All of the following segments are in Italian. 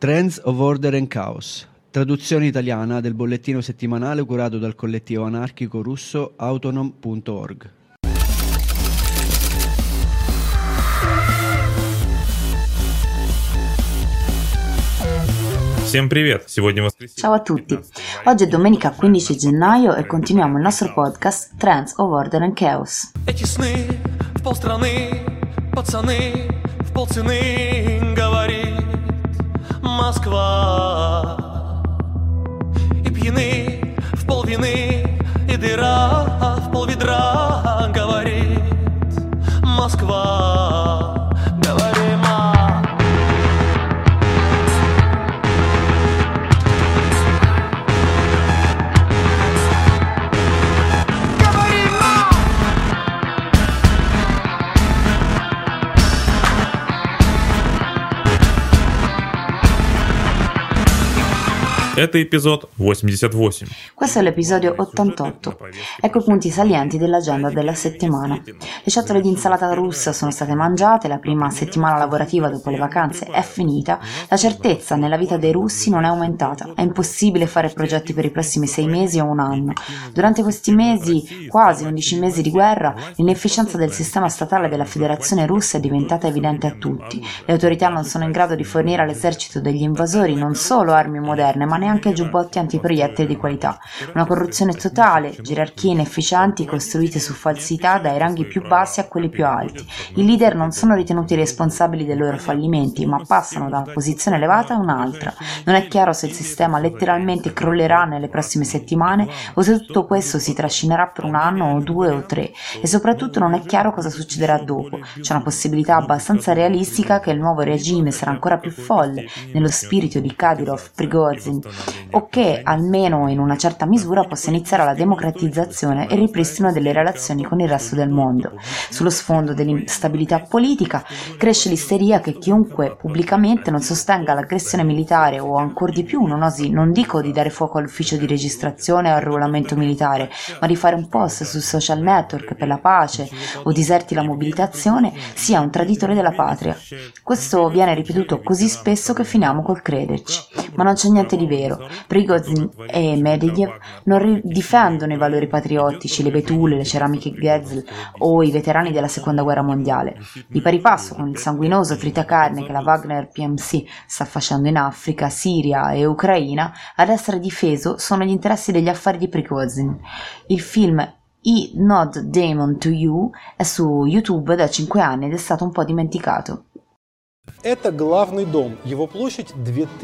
Trends of Order and Chaos, traduzione italiana del bollettino settimanale curato dal collettivo anarchico russo Autonom.org. Ciao a tutti, oggi è domenica 15 gennaio e continuiamo il nostro podcast Trends of Order and Chaos. Эти сны в полстраны, пацаны в полцены, говорит Москва. И пьяны в полвины, и дыра в полведра, говорит Москва. Говори, Это эпизод 88. Questo è l'episodio 88. Ecco i punti salienti dell'agenda della settimana. Le ciotole di insalata russa sono state mangiate, la prima settimana lavorativa dopo le vacanze è finita, la certezza nella vita dei russi non è aumentata, è impossibile fare progetti per i prossimi 6 mesi o un anno. Durante questi mesi, quasi 11 mesi di guerra, l'inefficienza del sistema statale della Federazione Russa è diventata evidente a tutti. Le autorità non sono in grado di fornire all'esercito degli invasori non solo armi moderne, ma neanche giubbotti antiproiettili di qualità. Una corruzione totale, gerarchie inefficienti costruite su falsità dai ranghi più bassi a quelli più alti. I leader non sono ritenuti responsabili dei loro fallimenti, ma passano da una posizione elevata a un'altra. Non è chiaro se il sistema letteralmente crollerà nelle prossime settimane o se tutto questo si trascinerà per un anno o 2 o 3, e soprattutto non è chiaro cosa succederà dopo. C'è una possibilità abbastanza realistica che il nuovo regime sarà ancora più folle, nello spirito di Kadyrov, Prigozhin, o che, almeno in una certa misura, possa iniziare la democratizzazione e il ripristino delle relazioni con il resto del mondo. Sullo sfondo dell'instabilità politica cresce l'isteria che chiunque pubblicamente non sostenga l'aggressione militare o ancor di più non osi, non dico di dare fuoco all'ufficio di registrazione o al regolamento militare, ma di fare un post sul social network per la pace o diserti la mobilitazione, sia un traditore della patria. Questo viene ripetuto così spesso che finiamo col crederci, ma non c'è niente di vero. Prigozhin e Medvedev non difendono i valori patriottici, le betule, le ceramiche Ghezel o i veterani della seconda guerra mondiale. Di pari passo con il sanguinoso tritacarne che la Wagner PMC sta facendo in Africa, Siria e Ucraina, ad essere difeso sono gli interessi degli affari di Prigozhin. Il film I Nod Demon to You è su YouTube da 5 anni ed è stato un po' dimenticato. Это главный дом. Его площадь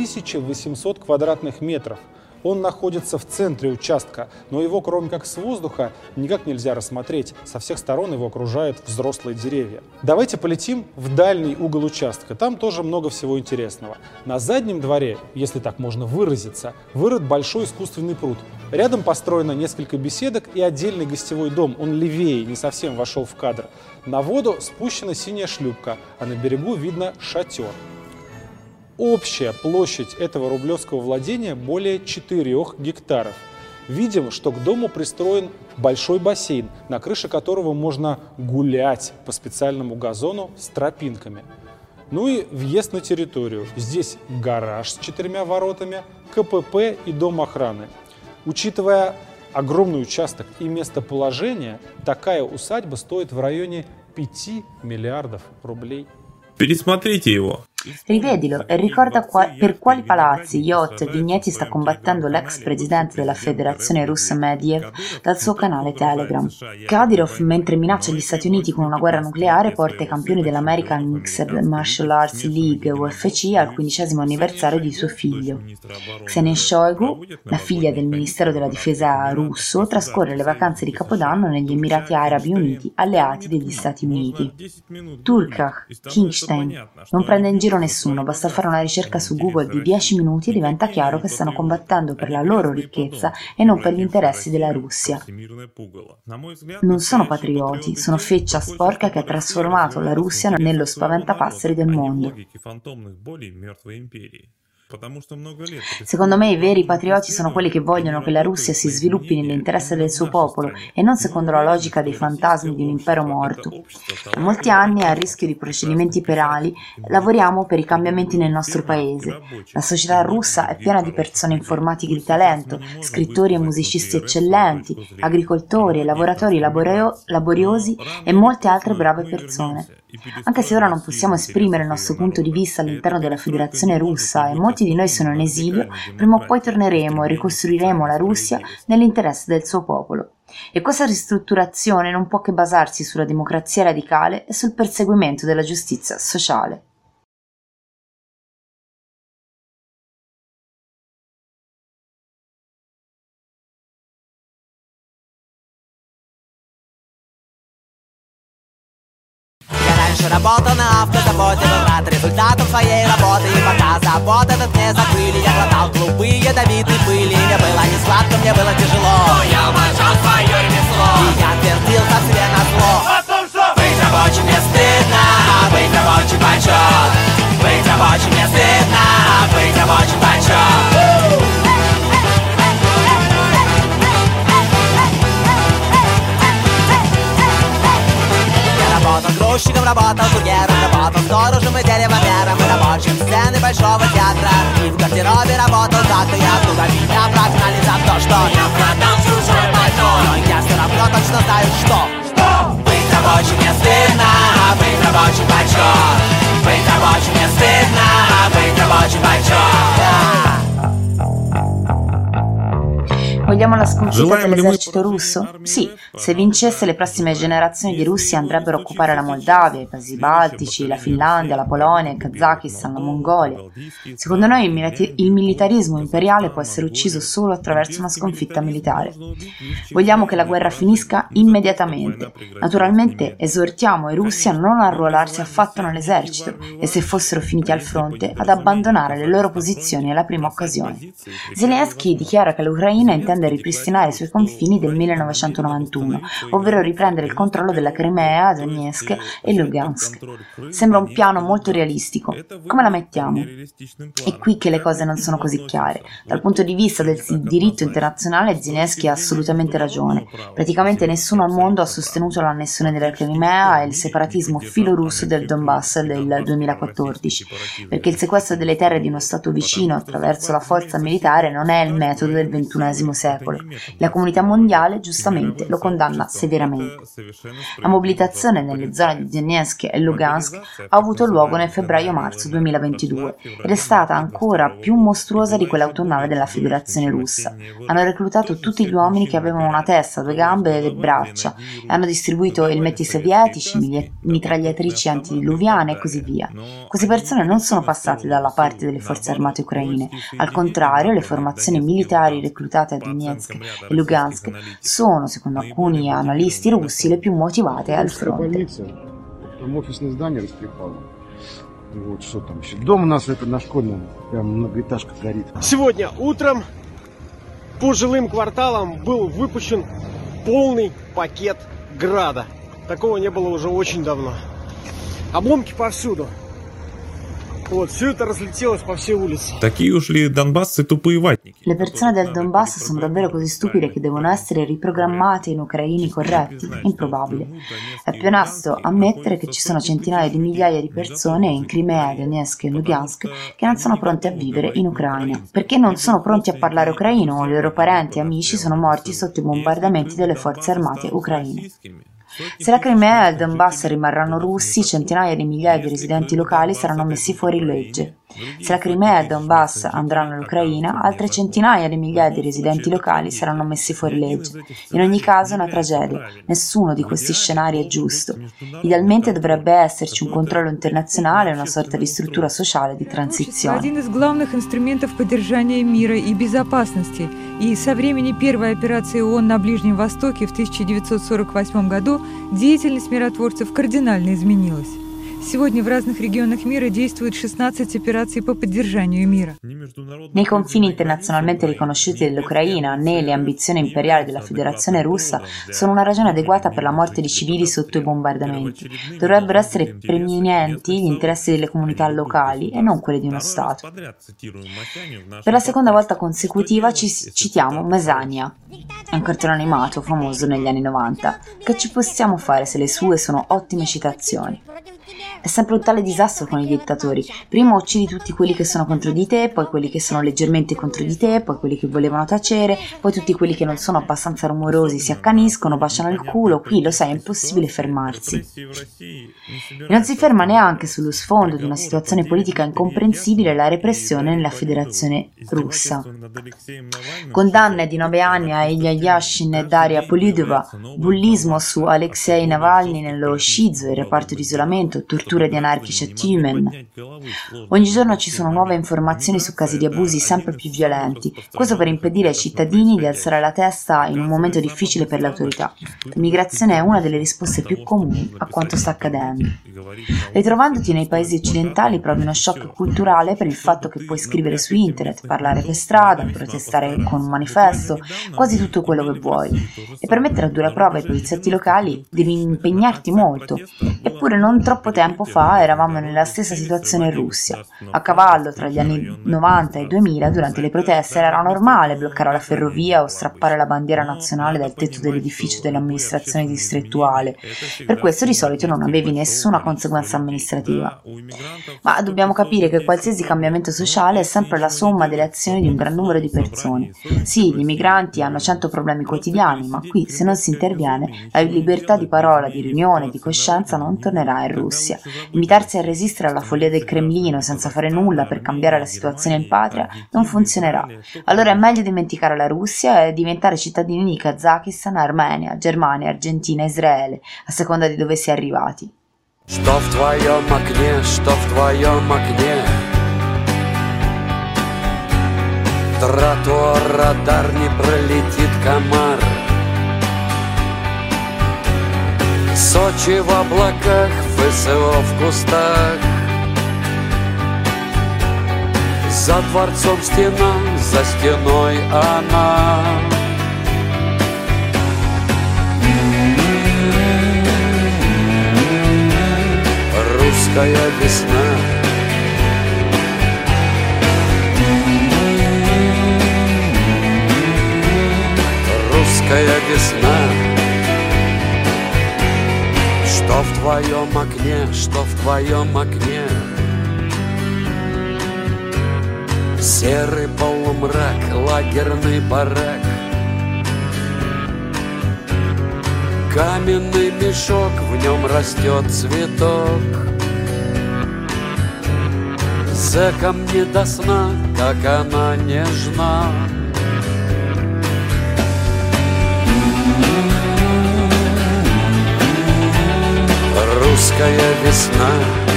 2800 квадратных метров. Он находится в центре участка, но его, кроме как с воздуха, никак нельзя рассмотреть. Со всех сторон его окружают взрослые деревья. Давайте полетим в дальний угол участка. Там тоже много всего интересного. На заднем дворе, если так можно выразиться, вырыт большой искусственный пруд. Рядом построено несколько беседок и отдельный гостевой дом. Он левее, не совсем вошел в кадр. На воду спущена синяя шлюпка, а на берегу видно шатер. Общая площадь этого рублевского владения более 4 гектаров. Видим, что к дому пристроен большой бассейн, на крыше которого можно гулять по специальному газону с тропинками. Ну и въезд на территорию. Здесь гараж с 4 воротами, КПП и дом охраны. Учитывая огромный участок и местоположение, такая усадьба стоит в районе 5 миллиардов рублей. Пересмотрите его. Rivedilo e ricorda per quali palazzi, yacht e vigneti sta combattendo l'ex presidente della Federazione Russa Medvedev dal suo canale Telegram. Kadyrov, mentre minaccia gli Stati Uniti con una guerra nucleare, porta i campioni dell'American Mixed Martial Arts League UFC al 15° anniversario di suo figlio. Ksenia Shoigu, la figlia del Ministero della Difesa russo, trascorre le vacanze di Capodanno negli Emirati Arabi Uniti, alleati degli Stati Uniti. Turkach, Kingstein, non prende in giro nessuno, basta fare una ricerca su Google di 10 minuti e diventa chiaro che stanno combattendo per la loro ricchezza e non per gli interessi della Russia. Non sono patrioti, sono feccia sporca che ha trasformato la Russia nello spaventapasseri del mondo. Secondo me i veri patrioti sono quelli che vogliono che la Russia si sviluppi nell'interesse del suo popolo e non secondo la logica dei fantasmi di un impero morto. Da molti anni, a rischio di procedimenti penali, lavoriamo per i cambiamenti nel nostro paese. La società russa è piena di persone informatiche di talento, scrittori e musicisti eccellenti, agricoltori e lavoratori laboriosi e molte altre brave persone. Anche se ora non possiamo esprimere il nostro punto di vista all'interno della Federazione Russa e molti di noi sono in esilio, prima o poi torneremo e ricostruiremo la Russia nell'interesse del suo popolo. E questa ristrutturazione non può che basarsi sulla democrazia radicale e sul perseguimento della giustizia sociale. Работал на автозаводе, был рад результатам своей работы. И пока завод этот не закрыли, я глотал клубы ядовитой пыли. Мне было не сладко, мне было тяжело, но я уважал свое ремесло. И я твердил сам себе назло о том, что быть рабочим не стыдно, а быть рабочим почет. Быть рабочим не стыдно, а быть рабочим почет. Работал грузчиком, работал курьером, работал сторожем и деревовером, и рабочим сцены большого театра. И в гардеробе работал так, и оттуда меня прогнали за то, что я продал чужой пальто. Но я все равно точно знаю, что быть рабочим не стыдно, а быть рабочим почет. Быть рабочим не stedna, a быть rабочим почет. Vogliamo la sconfitta dell'esercito russo? Sì, se vincesse le prossime generazioni di russi andrebbero a occupare la Moldavia, i paesi baltici, la Finlandia, la Polonia, il Kazakistan, la Mongolia. Secondo noi il militarismo imperiale può essere ucciso solo attraverso una sconfitta militare. Vogliamo che la guerra finisca immediatamente. Naturalmente esortiamo i russi a non arruolarsi affatto nell'esercito e, se fossero finiti al fronte, ad abbandonare le loro posizioni alla prima occasione. Zelensky dichiara che l'Ucraina intende ripristinare i suoi confini del 1991, ovvero riprendere il controllo della Crimea, Donetsk e Lugansk. Sembra un piano molto realistico. Come la mettiamo? È qui che le cose non sono così chiare. Dal punto di vista del diritto internazionale, Zelensky ha assolutamente ragione. Praticamente nessuno al mondo ha sostenuto l'annessione della Crimea e il separatismo filorusso del Donbass del 2014, perché il sequestro delle terre di uno Stato vicino attraverso la forza militare non è il metodo del XXI secolo. La comunità mondiale giustamente lo condanna severamente. La mobilitazione nelle zone di Donetsk e Lugansk ha avuto luogo nel febbraio-marzo 2022 ed è stata ancora più mostruosa di quella autunnale della Federazione Russa. Hanno reclutato tutti gli uomini che avevano una testa, due gambe e le braccia, e hanno distribuito elmetti sovietici, mitragliatrici antidiluviane e così via. Queste persone non sono passate dalla parte delle forze armate ucraine. Al contrario, le formazioni militari reclutate a Donetsk e Lugansk sono, secondo alcuni analisti russi, le più motivate al fronte. Сегодня утром по жилым кварталам был выпущен полный пакет града. Такого не было уже очень давно. Обломки повсюду. Вот, все это разлетелось по всей улице. Такие уж ли донбассы тупые ватники? Le persone del Donbass sono davvero così stupide che devono essere riprogrammate in ucraini corretti? Improbabile. È più onesto ammettere che ci sono centinaia di migliaia di persone in Crimea, Donetsk e Lugansk che non sono pronte a vivere in Ucraina, perché non sono pronti a parlare ucraino o i loro parenti e amici sono morti sotto i bombardamenti delle forze armate ucraine. Se la Crimea e il Donbass rimarranno russi, centinaia di migliaia di residenti locali saranno messi fuori legge. Se la Crimea e il Donbass andranno all'Ucraina, altre centinaia di migliaia di residenti locali saranno messi fuori legge. In ogni caso è una tragedia. Nessuno di questi scenari è giusto. Idealmente dovrebbe esserci un controllo internazionale e una sorta di struttura sociale di transizione. Один из главных инструментов поддержания мира и безопасности. И со времени первой операции ООН на Ближнем Востоке в 1948 году деятельность миротворцев кардинально изменилась. Сегодня в разных регионах мира действуют 16 операций по поддержанию мира. Nei confini internazionalmente riconosciuti dell'Ucraina né le ambizioni imperiali della Federazione Russa sono una ragione adeguata per la morte di civili sotto i bombardamenti. Dovrebbero essere preminenti gli interessi delle comunità locali e non quelli di uno Stato. Per la seconda volta consecutiva citiamo Mesania, un cartone animato famoso negli anni 90. Che ci possiamo fare se le sue sono ottime citazioni? È sempre un tale disastro con i dittatori. Prima uccidi tutti quelli che sono contro di te, poi quelli che sono leggermente contro di te, poi quelli che volevano tacere, poi tutti quelli che non sono abbastanza rumorosi si accaniscono, baciano il culo. Qui, lo sai, è impossibile fermarsi. E non si ferma neanche sullo sfondo di una situazione politica incomprensibile la repressione nella Federazione Russa. Condanne di 9 anni a Ilya Yashin e Daria Polidova, bullismo su Alexei Navalny nello Shizu, il reparto di isolamento, torture di anarchici a Tyumen. Ogni giorno ci sono nuove informazioni su casi di abusi sempre più violenti, questo per impedire ai cittadini di alzare la testa in un momento difficile per le autorità. L'immigrazione è una delle risposte più comuni a quanto sta accadendo. Ritrovandoti nei paesi occidentali provi uno shock culturale per il fatto che puoi scrivere su internet, parlare per strada, protestare con un manifesto, quasi tutto quello che vuoi. E per mettere a dura prova i poliziotti locali devi impegnarti molto. Eppure non troppo tempo fa eravamo nella stessa situazione in Russia. A cavallo tra gli anni 90 e 2000, durante le proteste, era normale bloccare la ferrovia o strappare la bandiera nazionale dal tetto dell'edificio dell'amministrazione distrettuale. Per questo di solito non avevi nessuna conseguenza amministrativa. Ma dobbiamo capire che qualsiasi cambiamento sociale è sempre la somma delle azioni di un gran numero di persone. Sì, gli immigranti hanno 100 problemi quotidiani, ma qui, se non si interviene, la libertà di parola, di riunione, di coscienza non tornerà in Russia. Limitarsi a resistere alla follia del Cremlino senza fare nulla per cambiare la situazione in patria non funzionerà. Allora è meglio dimenticare la Russia e diventare cittadini di Kazakistan, Armenia, Germania, Argentina, Israele, a seconda di dove si è arrivati. Что в твоем окне, что в твоем окне? Тротуар, радар, не пролетит комар. Сочи в облаках, ФСО в кустах. За дворцом стена, за стеной она. Русская весна. Русская весна. Что в твоем окне, что в твоем окне? Серый полумрак, лагерный барак. Каменный мешок, в нем растет цветок. Зэкам не до сна, как она нежна. Русская весна.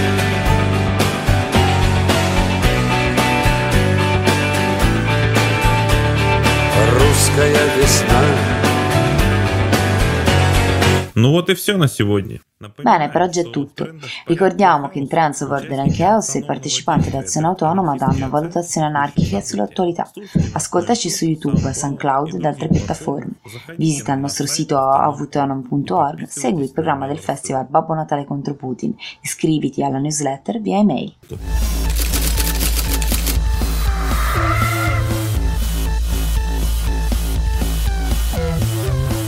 Русская весна. Ну вот и все на сегодня. Bene, per oggi è tutto. Ricordiamo che in Trends of Order and Chaos i partecipanti ad Azione Autonoma danno valutazioni anarchiche sull'attualità. Ascoltaci su YouTube, SoundCloud ed altre piattaforme. Visita il nostro sito avtonom.org, segui il programma del festival Babbo Natale contro Putin, iscriviti alla newsletter via email.